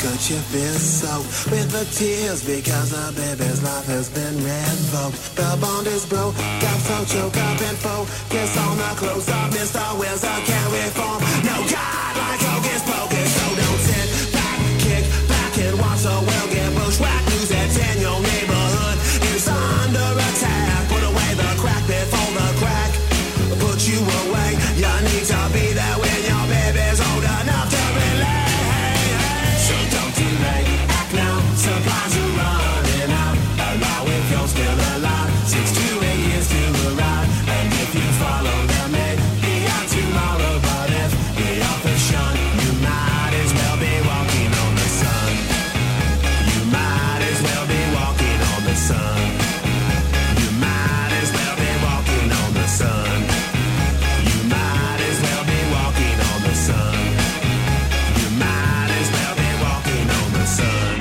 could you feel soaked with the tears because the baby's life has been revoked? The bond is broke, got so choke up and focus on the close up. Mr. Wills, I can't reform. No God like Hocus Pocus, so don't sit back, kick back and watch the world get bushwhacked. News that's in your neighborhood is under attack. Put away the crack before the crack put you away. You need to be there when your baby's old enough to relate. So don't delay, act now, supplies are running out. Allow if you're still alive, 6 to 8 years to arrive. And if you follow them, maybe out tomorrow. But if the offer shun, you might as well be walking on the sun. You might as well be walking on the sun. You might as well be walking on the sun. You might as well be walking on the sun. You might as well be walking on the sun.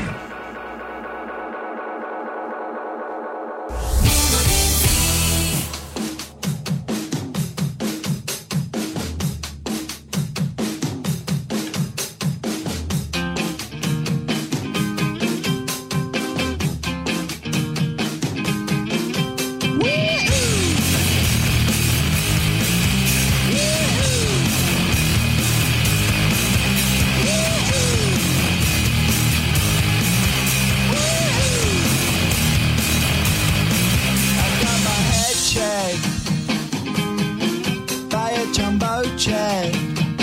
By a jumbo jet.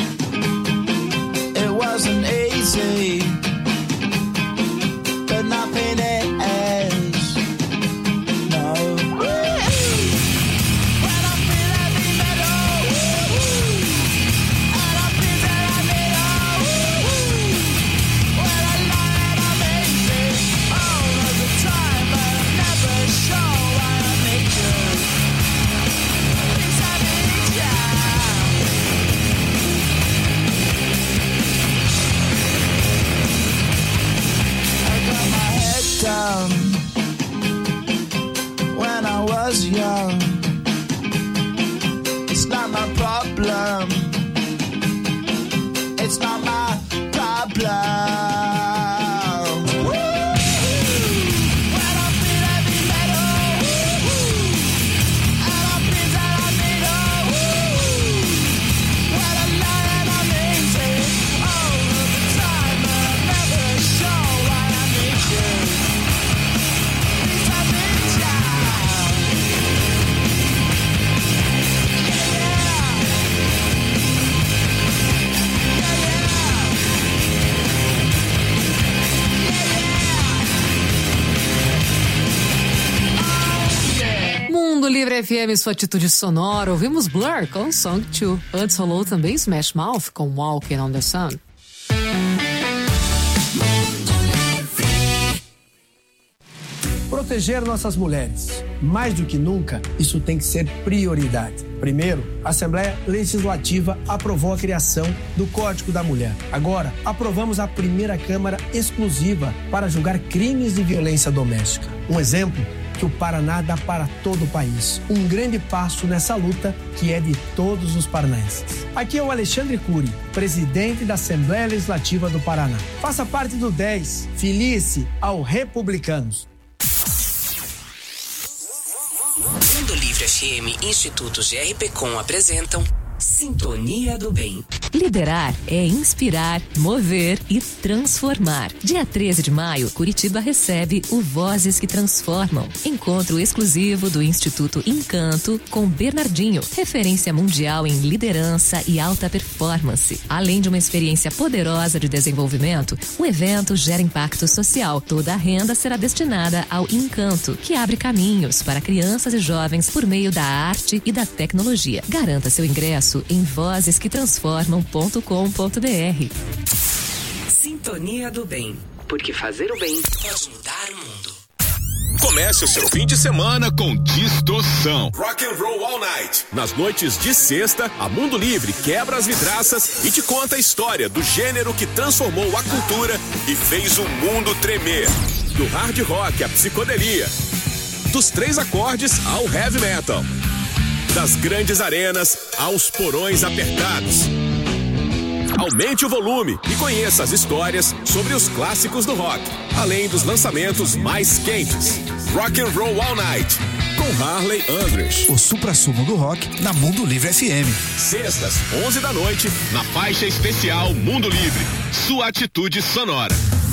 It wasn't easy, but nothing is. No. When I feel heavy metal, and I feel that I need when I lie and I'm easy all of the time, but I never show why I need you. Down when I was young. It's not my problem. It's not my problem. When I feel heavy metal, and I feel that I need when I lie and I'm easy all of the time, but I never show why I need you. Mundo Livre FM, sua atitude sonora. Ouvimos Blur com Song 2. Antes rolou também Smash Mouth com Walking on the Sun. Proteger nossas mulheres. Mais do que nunca, isso tem que ser prioridade. Primeiro, a Assembleia Legislativa aprovou a criação do Código da Mulher. Agora, aprovamos a primeira Câmara exclusiva para julgar crimes de violência doméstica. Um exemplo que o Paraná dá para todo o país. Um grande passo nessa luta que é de todos os paranaenses. Aqui é o Alexandre Cury, presidente da Assembleia Legislativa do Paraná. Faça parte do 10. Filie-se ao Republicanos. Mundo Livre FM e Instituto GRPcom apresentam Sintonia do Bem. Liderar é inspirar, mover e transformar. Dia 13 de maio, Curitiba recebe o Vozes que Transformam. Encontro exclusivo do Instituto Encanto com Bernardinho, referência mundial em liderança e alta performance. Além de uma experiência poderosa de desenvolvimento, o evento gera impacto social. Toda a renda será destinada ao Encanto, que abre caminhos para crianças e jovens por meio da arte e da tecnologia. Garanta seu ingresso em vozesquetransformam.com.br. Sintonia do Bem, porque fazer o bem pode mudar o mundo. Comece o seu fim de semana com distorção. Rock and Roll All Night. Nas noites de sexta, a Mundo Livre quebra as vidraças e te conta a história do gênero que transformou a cultura e fez o mundo tremer. Do hard rock à psicodelia, dos 3 acordes ao heavy metal, das grandes arenas aos porões apertados. Aumente o volume e conheça as histórias sobre os clássicos do rock, além dos lançamentos mais quentes. Rock and Roll All Night, com Harley Andrews. O suprassumo do rock na Mundo Livre FM. Sextas, 11 da noite, na faixa especial Mundo Livre. Sua atitude sonora.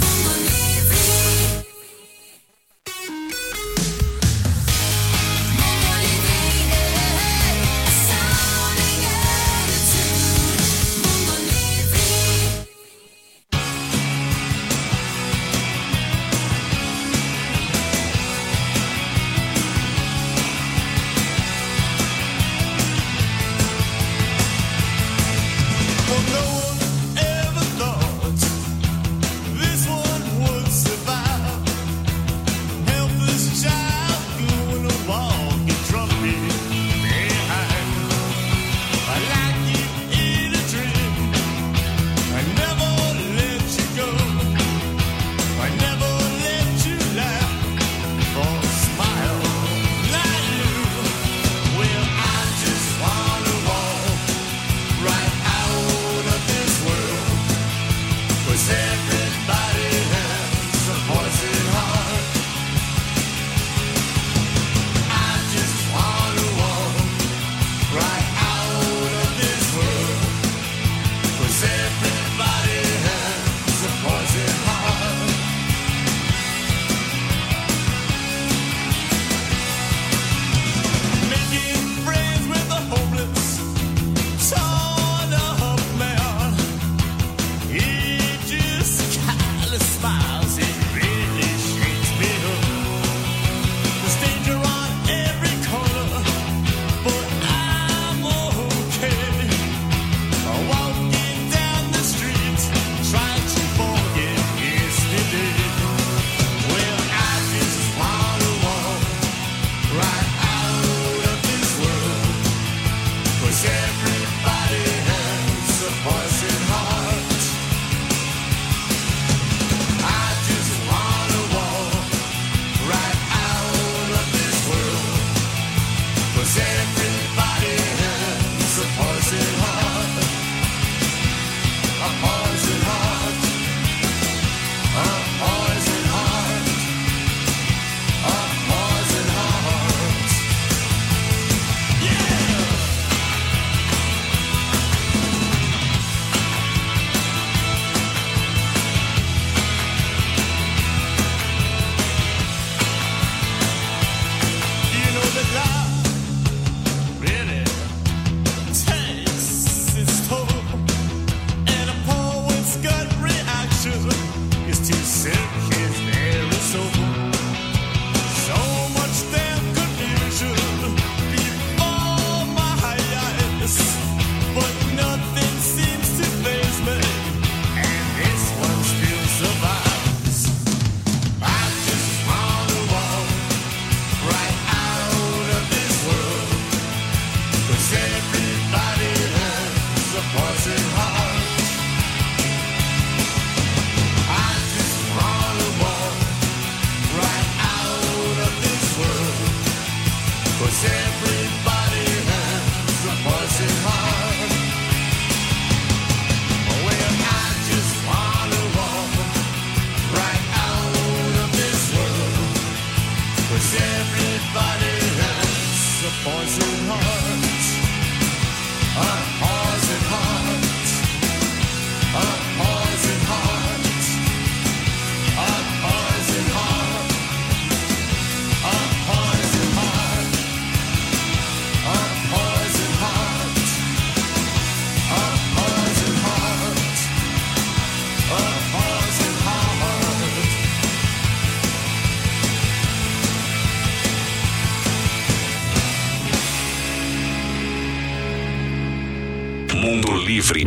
Mundo Livre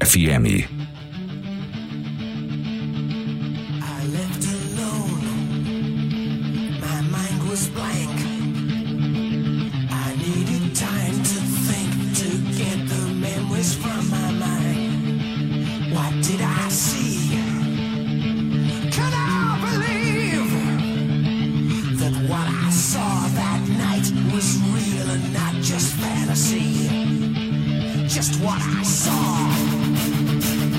FM. Just what I saw.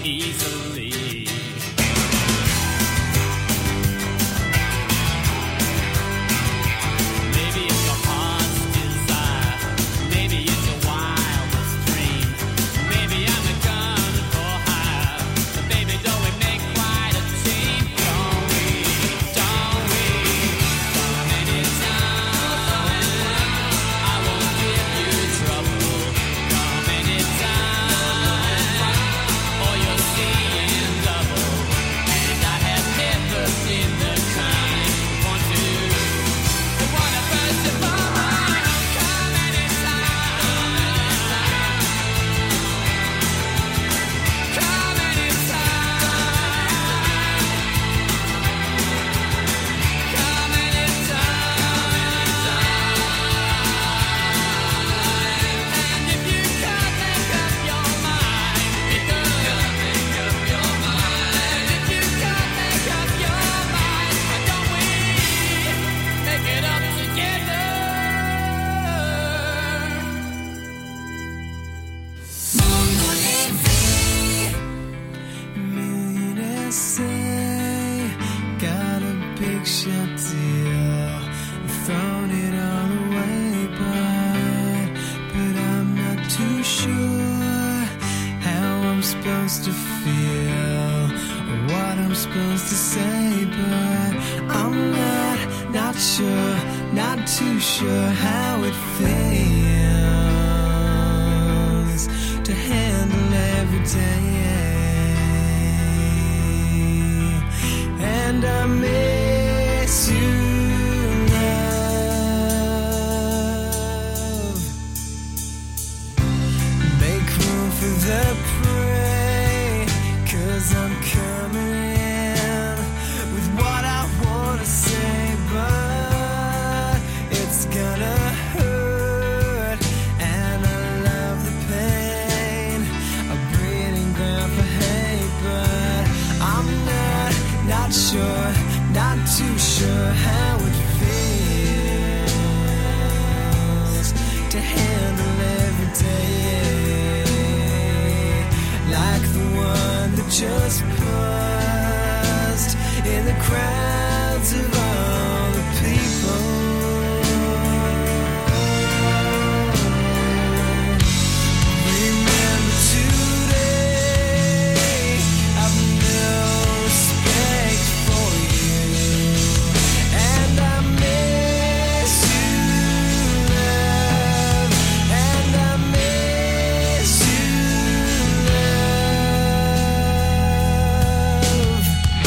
easily. Maybe it's your heart's desire, maybe it's your wildest dream, maybe I'm a gun for hire, but baby, don't we make quite a team? Don't we? Don't we? Come anytime, I won't give you trouble. Come anytime, or you're seeing double. And I have never seen the kind want to. The one that burns your mind. Come anytime. Come anytime. Come anytime. And if you can't make up your mind, because make up your mind. And if you can't make up your mind, why don't we make it up together? Millionaires say, got a big shot deal, thrown it all away, but I'm not too sure how I'm supposed to feel or what I'm supposed to say, but I'm not sure, not too sure how it feels to handle every day. And I miss you, love. Make room for the prey, 'cause I'm coming in with what I wanna say, but it's gonna hurt, and I love the pain, a breeding ground for hate, but I'm not sure, not too sure how it feels to handle every day like the one that just paused in the crowds of all the people. Remember today, I've no respect for you, and I miss you, love, and I miss you, love.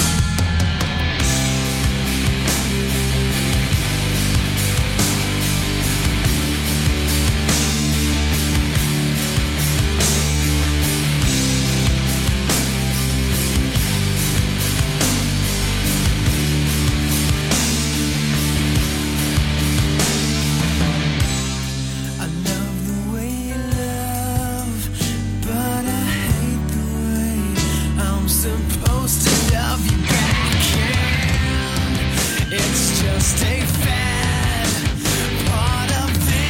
I love the way you love, but I hate the way I'm supposed to love you back. And it's just a fad, part of the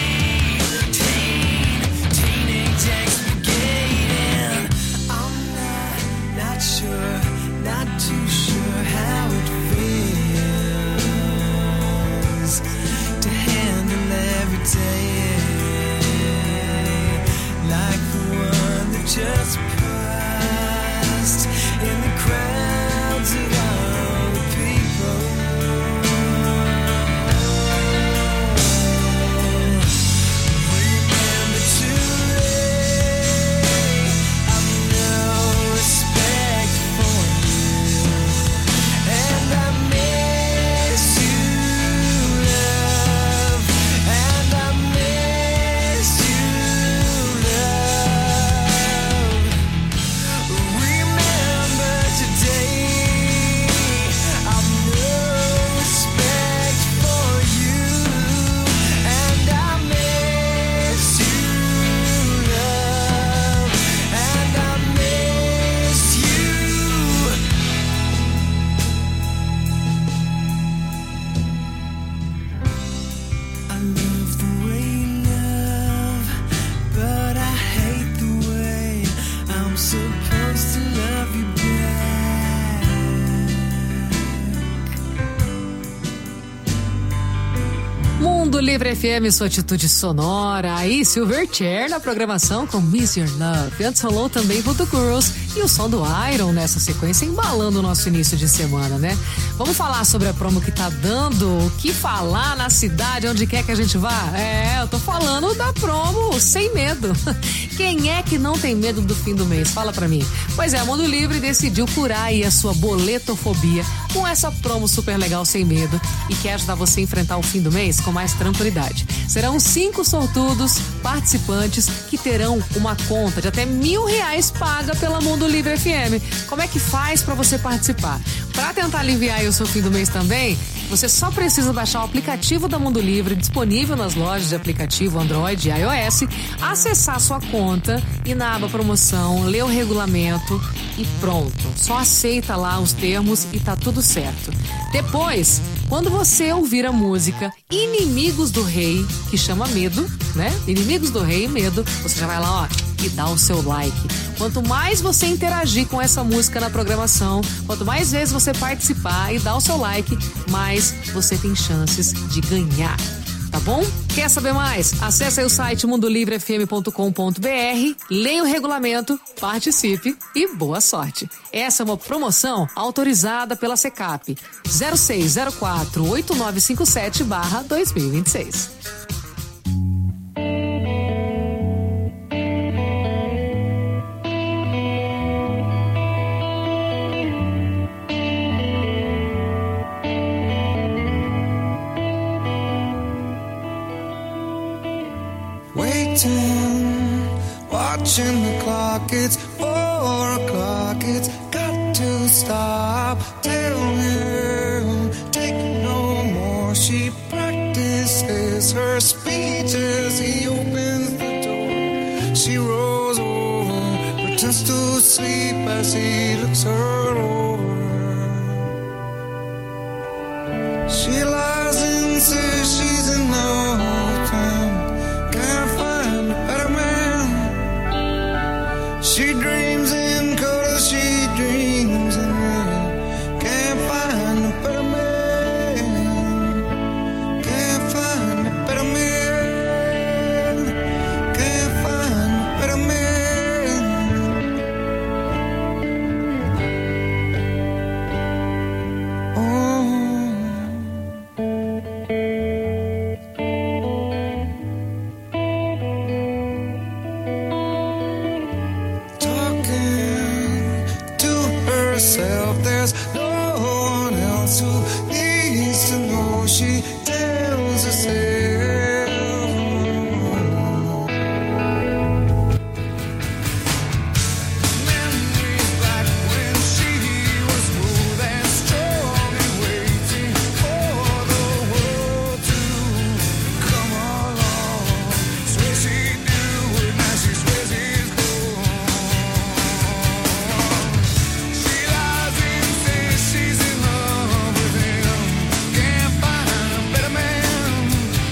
teenage expurgating. I'm not sure, not too sure how it feels to handle every day like the one that just passed in the crowds of all the people. Remember today, I've no respect for you, Mundo Livre FM, sua atitude sonora. Aí, Silverchair na programação com Miss Your Love. Antes rolou também Voodoo Girls e o som do Iron nessa sequência, embalando o nosso início de semana, né? Vamos falar sobre a promo que tá dando o que falar na cidade, onde quer que a gente vá? Eu tô falando da promo Sem Medo. Quem é que não tem medo do fim do mês? Fala pra mim. Pois é, a Mundo Livre decidiu curar aí a sua boletofobia com essa promo super legal Sem Medo e quer ajudar você a enfrentar o fim do mês com mais tranquilidade. Serão 5 sortudos participantes que terão uma conta de até R$1.000 paga pela Mundo Livre FM. Como é que faz para você participar? Para tentar aliviar aí o seu fim do mês também, você só precisa baixar o aplicativo da Mundo Livre, disponível nas lojas de aplicativo Android e iOS, acessar a sua conta e na aba promoção, ler o regulamento e pronto. Só aceita lá os termos e tá tudo certo. Depois, quando você ouvir a música Inimigos do Rei, que chama Medo, né? Inimigos do Rei, Medo, você já vai lá, ó, e dá o seu like. Quanto mais você interagir com essa música na programação, quanto mais vezes você participar e dar o seu like, mais você tem chances de ganhar. Tá bom? Quer saber mais? Acesse aí o site mundolivrefm.com.br, leia o regulamento, participe e boa sorte. Essa é uma promoção autorizada pela SECAP 0604-8957/2026. Watching the clock, it's 4 o'clock, it's got to stop. Tell him, take no more. She practices her speech as he opens the door. She rolls over, pretends to sleep as he looks her over. She lies and says she's in love with him. Can't find a better man. She dreams in color, she dreams in red. Can't find a better man. Can't find a better man. Can't find a better man. Oh. There's no one else who needs to know. She tells herself. Memories back when she was smooth and strong and waiting for the world to come along. Swear she'd do it, now she swears he's gone. She's in love with him. Can't find a better man.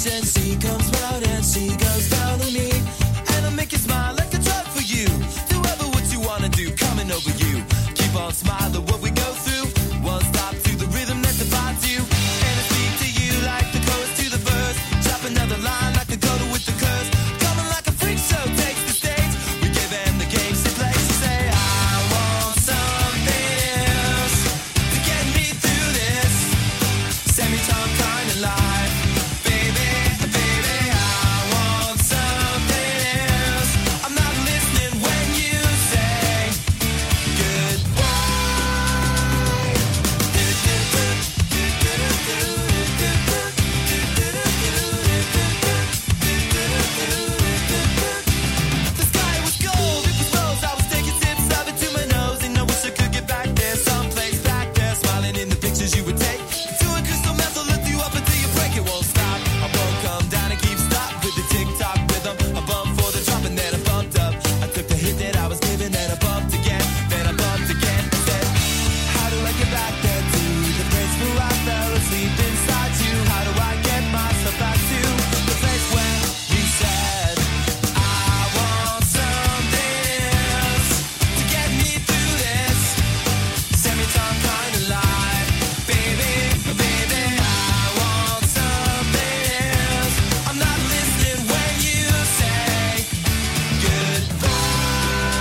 and she comes round and she goes down on me. And I'll make you smile like a drug for you. Do ever what you wanna do, coming over you. Keep on smiling what we go through. One stop to the rhythm that defines you. And I speak to you like the chorus to the verse. Drop another line like a coda with the curse. Coming like a freak show takes the stage. We give them the games to play. She say, I want something else to get me through this semi-time kind of life. Baby, baby, I want something else. I'm not listening when you say goodbye. The sky was gold, it was rose. I was taking sips of it to my nose, and I wish I could get back there, someplace back there, smiling in the pictures you would take. Doing crystal meth will lift you up until you break. It won't stop. I won't come down and keep stop with the tick-tock rhythm. I bumped for the drop and then I bumped up. I took the hit that I was given, then I bumped again, then I bumped again. I said, how do I get back there to the place where I fell asleep inside you? How do I get myself back to the place where you said I want something else to get me through this semi-time kind of life? Baby, baby, I want something else. I'm not listening when you say goodbye.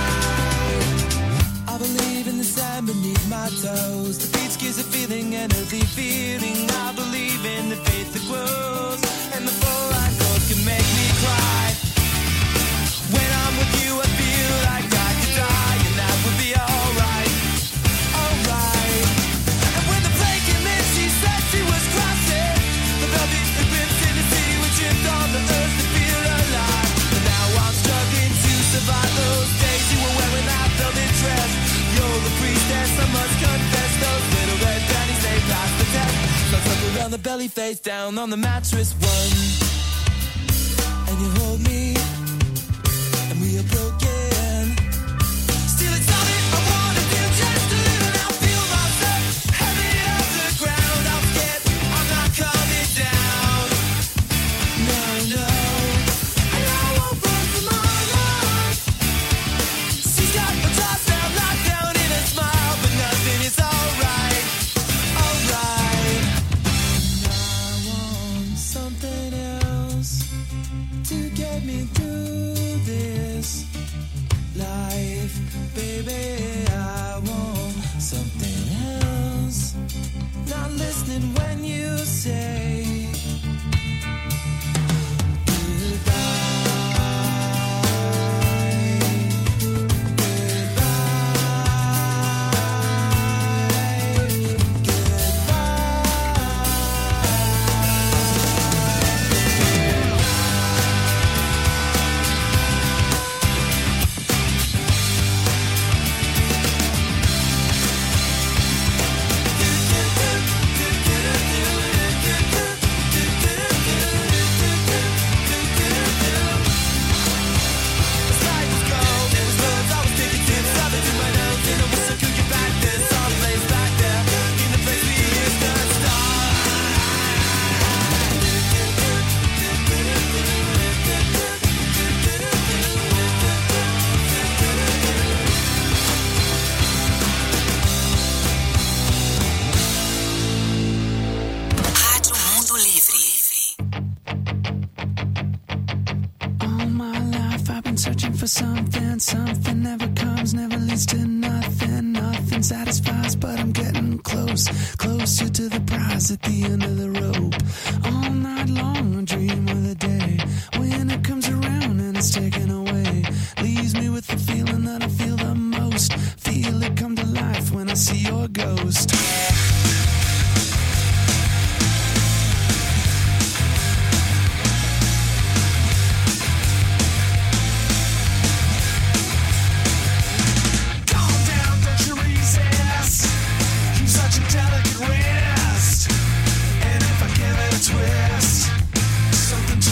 I believe in the sand beneath my toes. The beach gives a feeling, an earthy feeling. I believe in the faith that grows, and the full line chords can make me cry. When I'm with you, I feel like I could die, and that would be alright, alright. And when the plane came in, she said she was crossing the velvet ribbons in the city, we tripped on the earth to feel alive. But now I'm struggling to survive those days you were wearing that velvet dress. You're the priestess, I must confess. Those little red panties, they passed the test. So I circle around the belly, face down on the mattress one, and you hold me, and we are broken. Still it's all that I wanna do, just to live and I'll feel myself heavy off the ground. I'm scared I'm not coming down. No, no. And I won't run from my life. She's got my toss down, locked down in a smile, but nothing is alright, alright. I want something else to get me through this life. Baby, I want something else. Not listening when you say for something, something never comes, never leads to nothing, nothing satisfies, but I'm getting close, closer to the prize at the end of the rope. All night long I dream of the day when it comes around and it's taken away, leaves me with the feeling that I feel the most, feel it come to life when I see your ghost. Delicate wrist, and if I give it a twist, something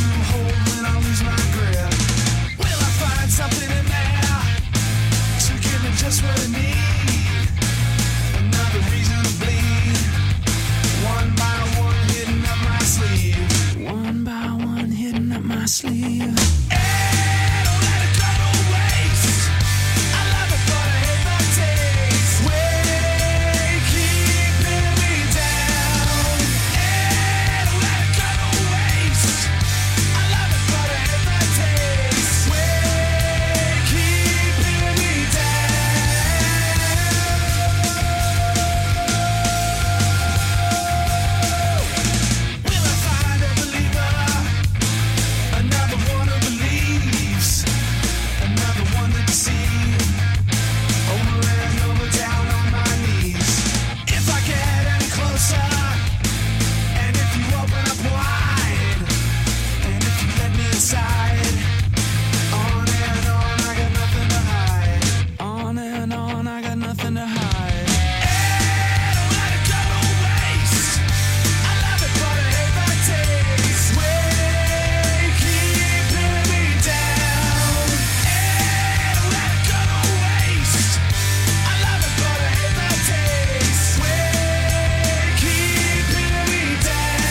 my sleeve. Hey, don't let it go to waste. I love it, but I hate the taste. Way keeping me down. Hey, don't let it go to waste. I love it, but I hate the taste. Way keeping me down. Will I find a believer? Another one who believes, another one to deceive. Over and over, down on my knees. If I get any closer, and if you open up wide, and if you let me inside, on and on, I got nothing to hide. On and on, I got nothing to hide. Hey, don't let it go to waste. I love it, but I hate the taste. Way keeping me down. Hey, don't let it go to waste. I love it, but I hate the taste. Way keeping me down.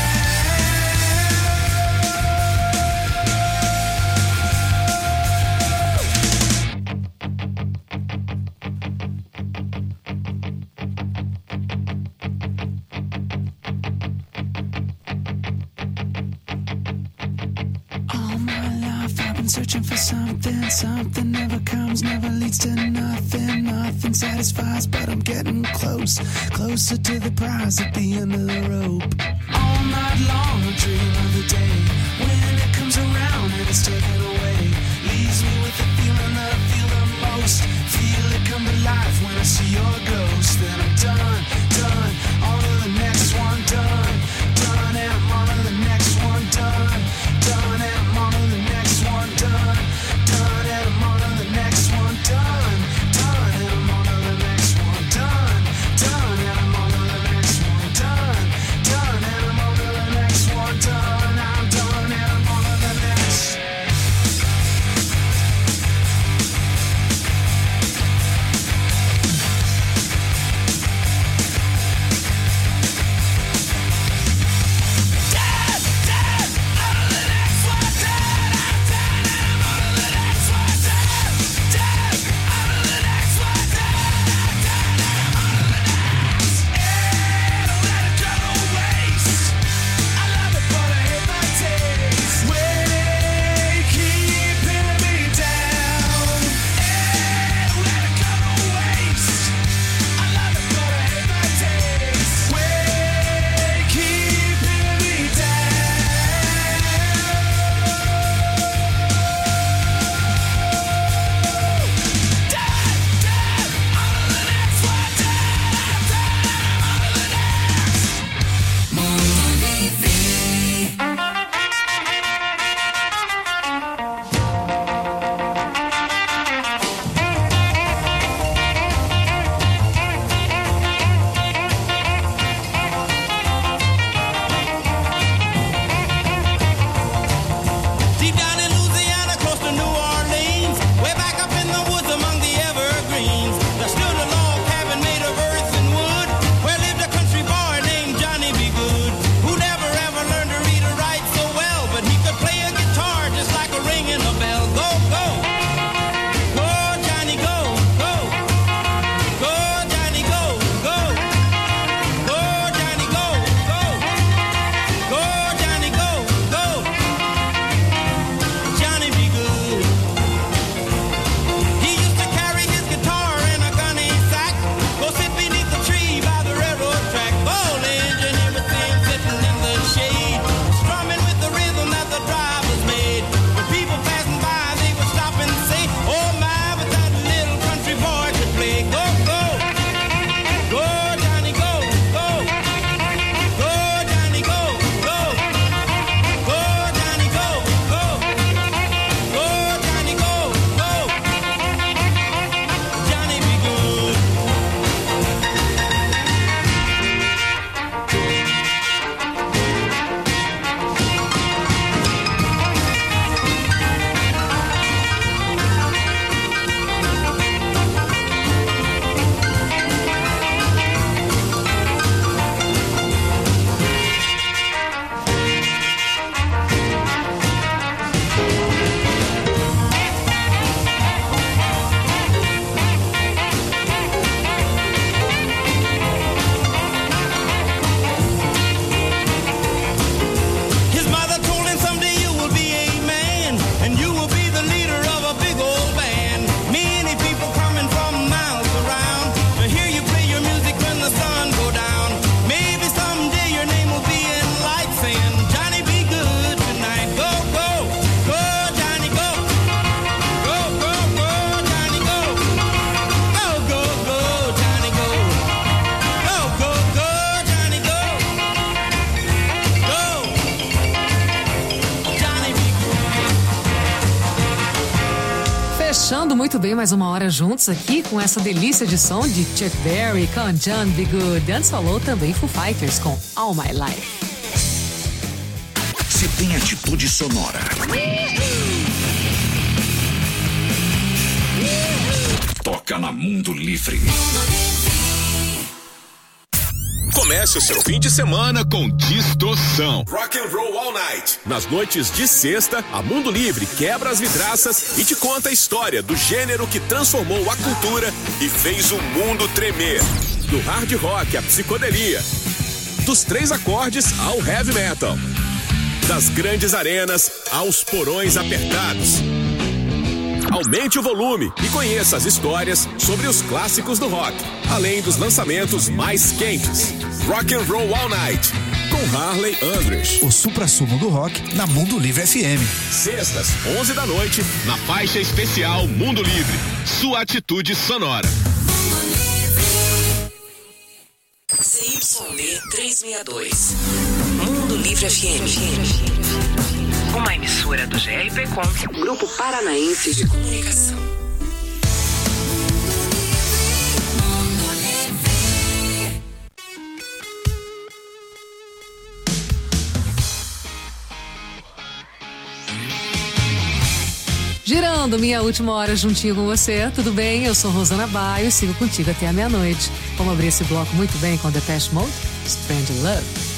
All my life I've been searching for something. Something never comes, never leads to nothing. Nothing satisfies, but I'm getting close. Closer to the prize at the end of the rope. All night long I dream of the day when it comes around and it's taken away. Leaves me with the feeling that I feel the most. Feel it come to life when I see your ghost. Then I'm done, done. On to the next one, done, done. And I'm on to the next one, done, done. And I'm on to the next one, done, done. And I'm on to the next one, done, done. And I'm on to the next one, done, done. And I'm on to the next one, done, done. And I'm on to the next one, done. I'm done. Fechando muito bem mais uma hora juntos aqui com essa delícia de som de Chuck Berry com John B. Good. Antes falou também Foo Fighters com All My Life. Se tem atitude sonora. Toca na Mundo Livre. Comece o seu fim de semana com Distorção. Rock and Roll All Night. Nas noites de sexta, a Mundo Livre quebra as vidraças e te conta a história do gênero que transformou a cultura e fez o mundo tremer. Do hard rock à psicodelia, dos 3 acordes ao heavy metal, das grandes arenas aos porões apertados. Aumente o volume e conheça as histórias sobre os clássicos do rock, além dos lançamentos mais quentes. Rock and Roll All Night, com Harley Andrews. O suprassumo do rock na Mundo Livre FM. Sextas, 11 da noite, na faixa especial Mundo Livre. Sua atitude sonora. CYD 362. Mundo Livre FM. Uma emissora do GRPcom, Grupo Paranaense de Comunicação. Girando minha última hora juntinho com você, tudo bem? Eu sou Rosana Baio e sigo contigo até a meia-noite. Vamos abrir esse bloco muito bem com Depeche Mode, Strange Love.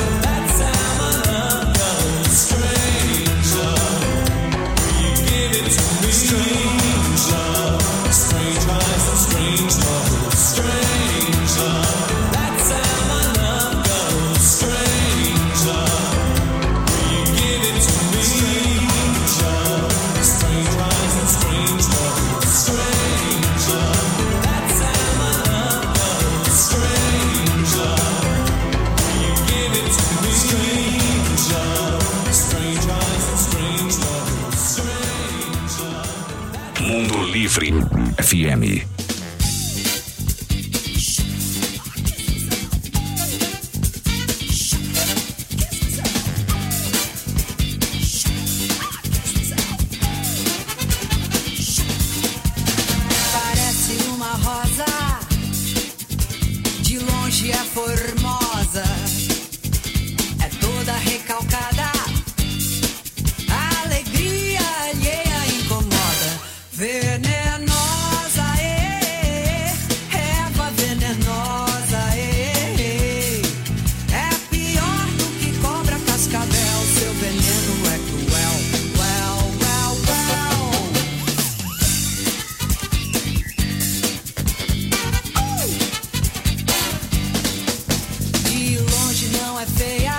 Give it Livre FM. Parece uma rosa, de longe é formosa, é toda recalcada, a alegria alheia incomoda, venenosa, erva venenosa, é pior do que cobra cascavel, seu veneno é cruel, well, well, well. De longe não é feia,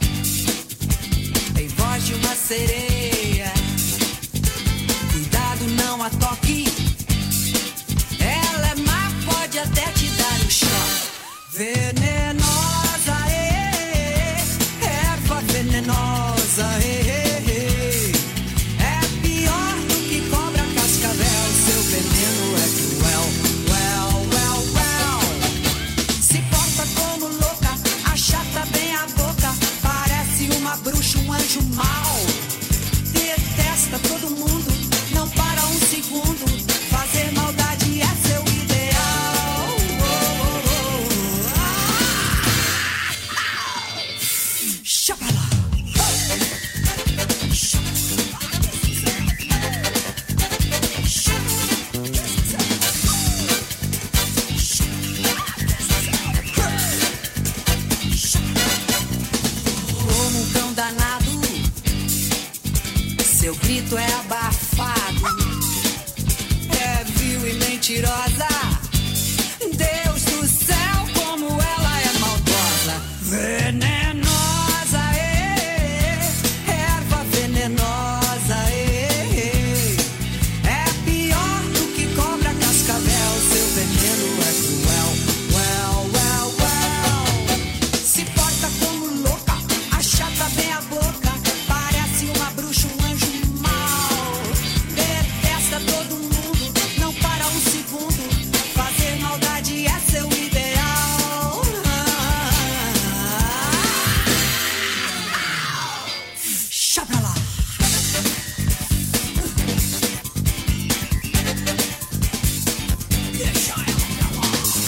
tem voz de uma sereia. Cuidado, não a toque, ela é má, pode até te dar um choque. Venenosa, erva venenosa, é pior do que cobra cascavel, seu veneno é cruel, well, well, well. Se porta como louca, achata bem a boca, parece uma bruxa, um anjo mau. Detesta todo mundo, não para um segundo, fazer maldade é seu ideal. Chapala. Como um cão danado, seu grito é abafado, é vil e mentirosa. Deus do céu, como ela é maldosa. Venenosa, erva venenosa, é pior do que cobra cascavel, seu veneno é cruel, well, well, well. Se porta como louca, achata bem a boca, parece uma bruxa, um anjo mau. Detesta todo mundo, não para um segundo, fazer maldade é seu ideal. Chá pra lá. Deixa ela pra lá.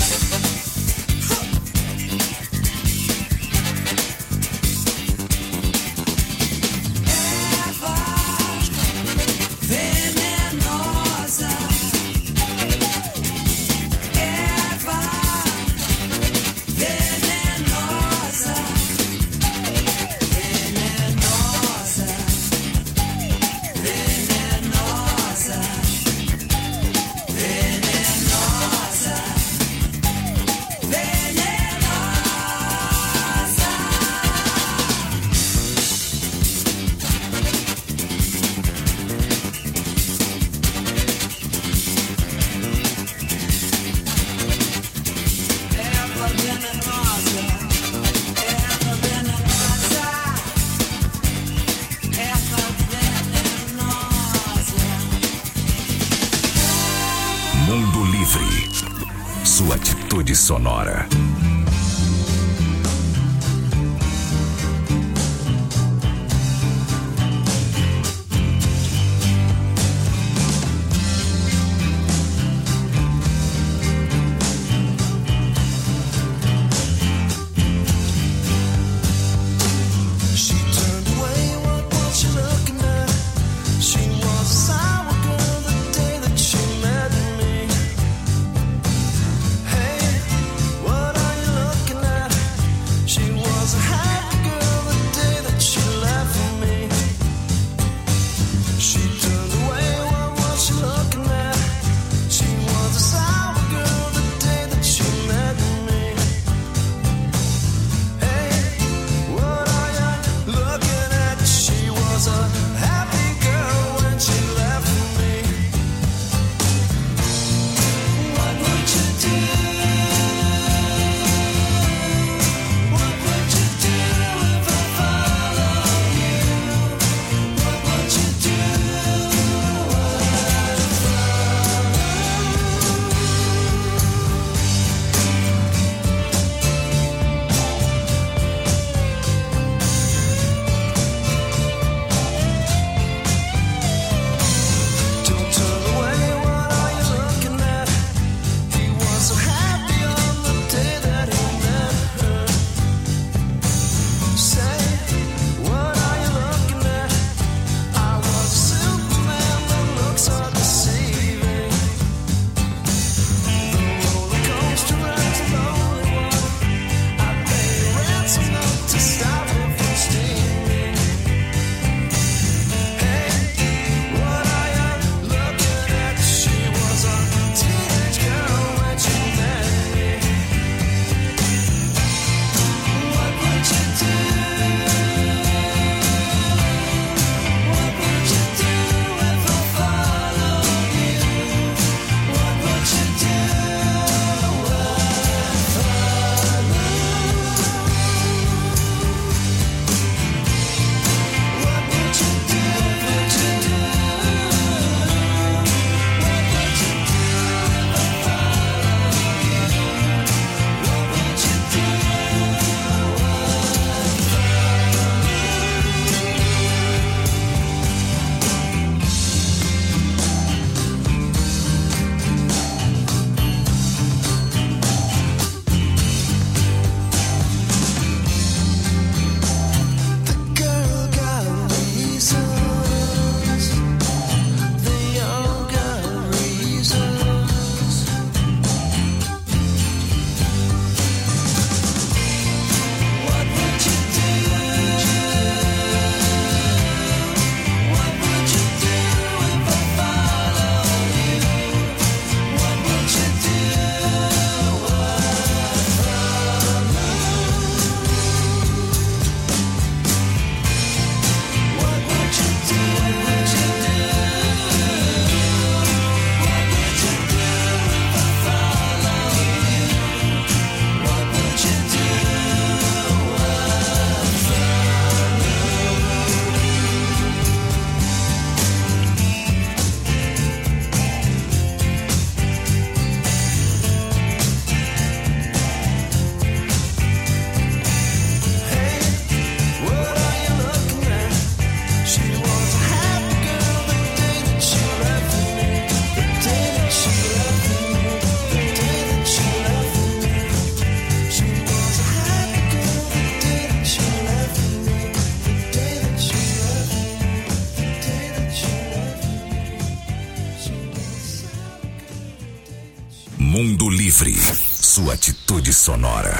Erva venenosa, erva venenosa, venenosa, venenosa, venenosa, erva venenosa, erva venenosa, erva venenosa. Mundo Livre. Sua atitude sonora. She turned away, what was she looking at? She was a sour girl the day that she met me. Hey, what are Mundo Livre, sua atitude sonora.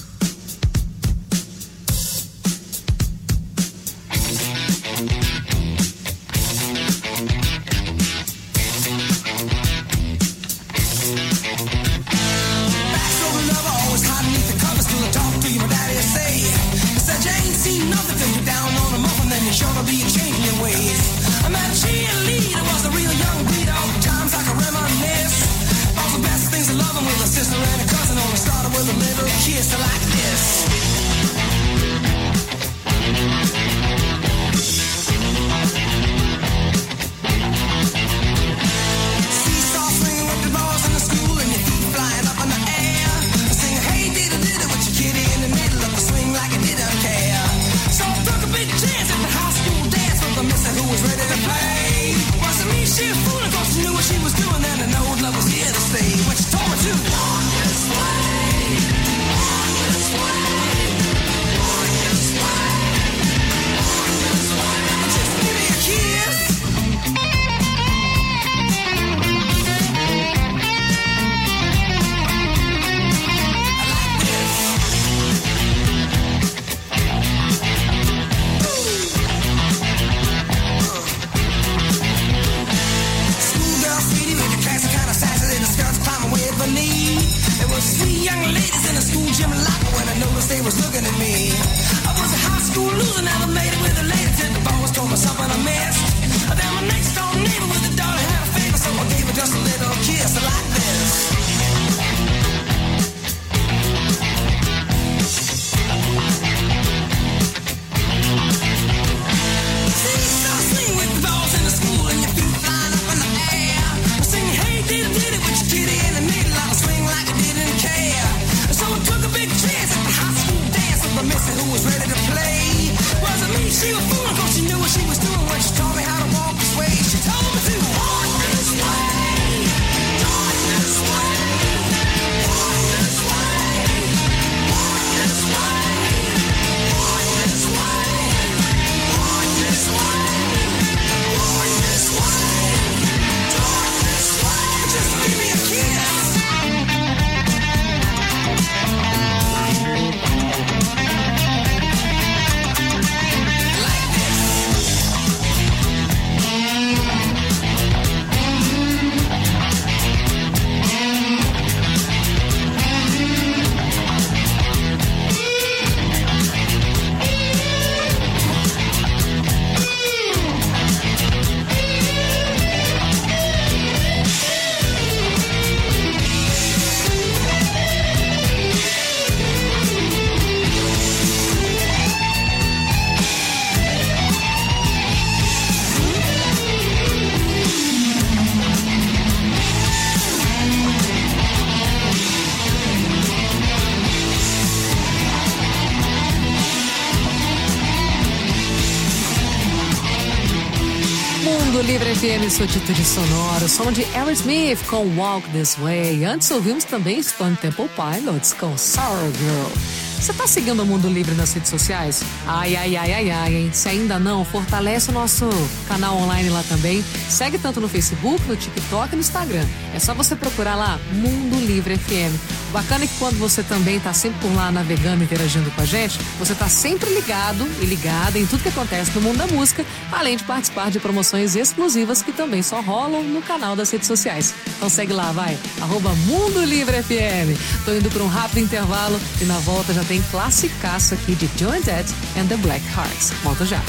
Livre FM, sua atitude sonora, som de Aerosmith com Walk This Way. Antes ouvimos também Stone Temple Pilots com Sour Girl. Você tá seguindo o Mundo Livre nas redes sociais? Ai, hein? Se ainda não, fortalece o nosso canal online lá também. Segue tanto no Facebook, no TikTok e no Instagram. É só você procurar lá Mundo Livre FM. O bacana é que quando você também tá sempre por lá navegando, interagindo com a gente, você tá sempre ligado e ligada em tudo que acontece no mundo da música, além de participar de promoções exclusivas que também só rolam no canal das redes sociais. Então segue lá, vai, @Mundo Livre FM. Tô indo para um rápido intervalo e na volta já tem classicaço aqui de Joan Jett and the Black Hearts. Volto já.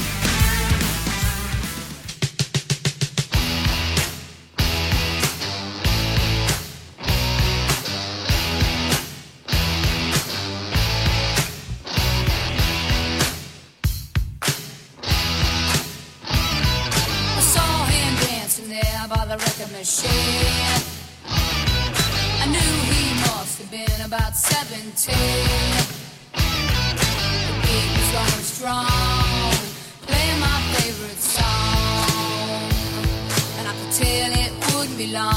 I knew he must have been about 17. The beat was going strong, playing my favorite song, and I could tell it wouldn't be long